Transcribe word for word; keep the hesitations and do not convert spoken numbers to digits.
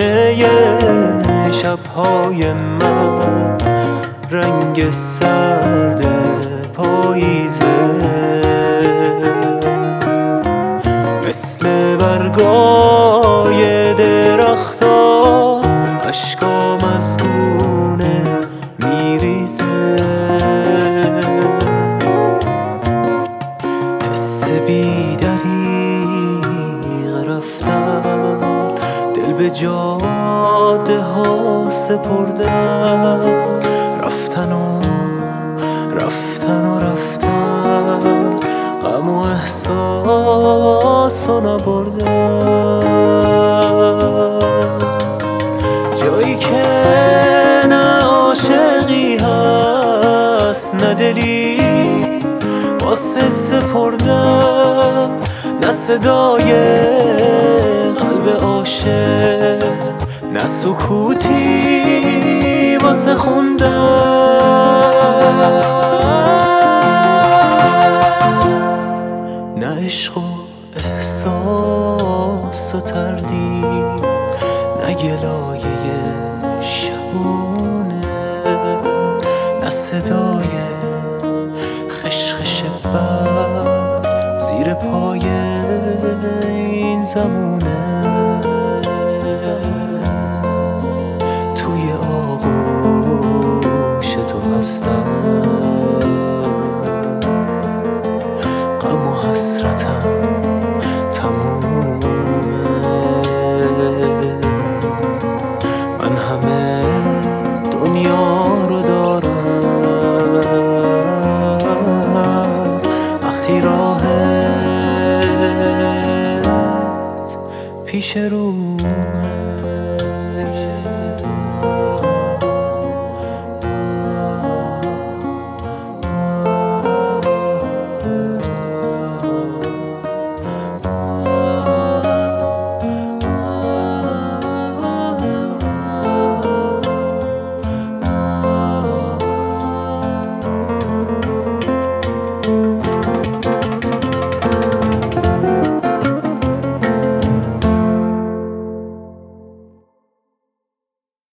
خونه شبهای من رنگ سرد پاییزه، مثل برگای درختا اشکام از گونه میریزه. حس بی‌دریغ رفتن، دل به جاده ها سپردن، رفتن و رفتن و رفتن، غم و احساس و نبردن. جایی که نه عاشقی هست نه دلی واسه سپردن، نه صدای قلب عاشق، نه سکوتی واسه خوندن. نه عشق و احساس و تردید، نه گلایه شبونه، نه صدای خشخش برق زیر پای این زمونه. توی آغوش تو هستم، غم و حسرتم تمومه. من همه دنیا رو دارم وقتی راهت پیش رو